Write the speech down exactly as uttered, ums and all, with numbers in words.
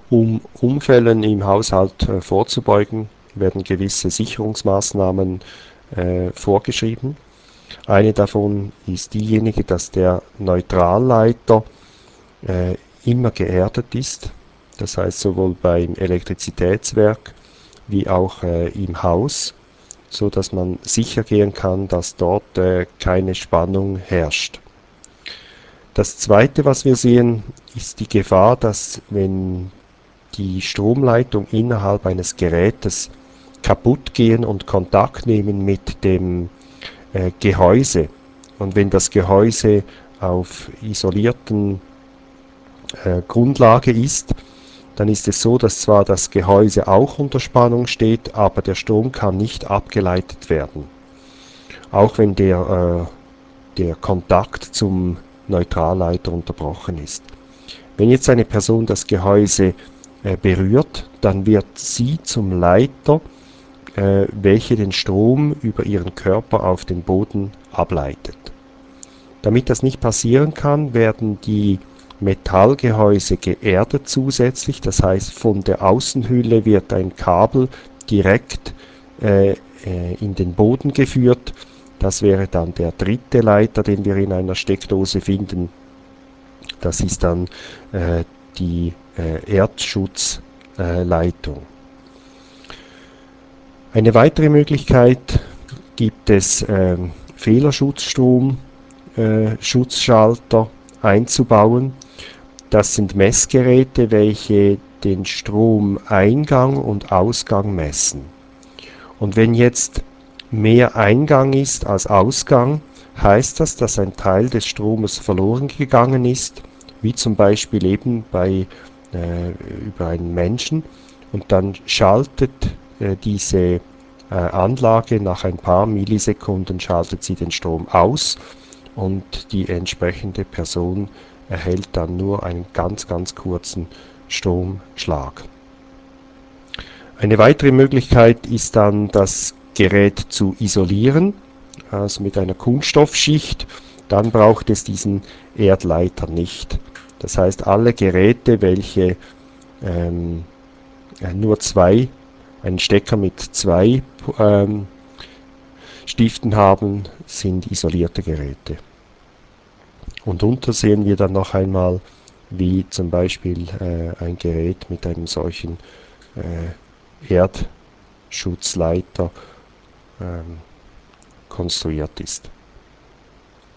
Um Unfällen im Haushalt äh, vorzubeugen, werden gewisse Sicherungsmaßnahmen äh, vorgeschrieben. Eine davon ist diejenige, dass der Neutralleiter äh, immer geerdet ist. Das heißt sowohl beim Elektrizitätswerk wie auch äh, im Haus, so dass man sicher gehen kann, dass dort äh, keine Spannung herrscht. Das zweite, was wir sehen, ist die Gefahr, dass wenn die Stromleitung innerhalb eines Gerätes kaputt gehen und Kontakt nehmen mit dem äh, Gehäuse, und wenn das Gehäuse auf isolierten äh, Grundlage ist, dann ist es so, dass zwar das Gehäuse auch unter Spannung steht, aber der Strom kann nicht abgeleitet werden. Auch wenn der, äh, der Kontakt zum Neutralleiter unterbrochen ist. Wenn jetzt eine Person das Gehäuse äh, berührt, dann wird sie zum Leiter, äh, welche den Strom über ihren Körper auf den Boden ableitet. Damit das nicht passieren kann, werden die Metallgehäuse geerdet zusätzlich, das heißt von der Außenhülle wird ein Kabel direkt äh, äh, in den Boden geführt. Das wäre dann der dritte Leiter, den wir in einer Steckdose finden. Das ist dann äh, die äh, Erdschutzleitung. Eine weitere Möglichkeit gibt es, ähm, Fehlerschutzstrom äh, Schutzschalter einzubauen. Das sind Messgeräte, welche den Stromeingang und Ausgang messen. Und wenn jetzt mehr Eingang ist als Ausgang, heißt das, dass ein Teil des Stromes verloren gegangen ist, wie zum Beispiel eben bei äh, über einen Menschen, und dann schaltet äh, diese äh, Anlage nach ein paar Millisekunden schaltet sie den Strom aus und die entsprechende Person erhält dann nur einen ganz, ganz kurzen Stromschlag. Eine weitere Möglichkeit ist dann, das Gerät zu isolieren, also mit einer Kunststoffschicht. Dann braucht es diesen Erdleiter nicht. Das heißt, alle Geräte, welche ähm, nur zwei, einen Stecker mit zwei ähm, Stiften haben, sind isolierte Geräte. Und unter sehen wir dann noch einmal, wie zum Beispiel äh, ein Gerät mit einem solchen äh, Erdschutzleiter ähm, konstruiert ist.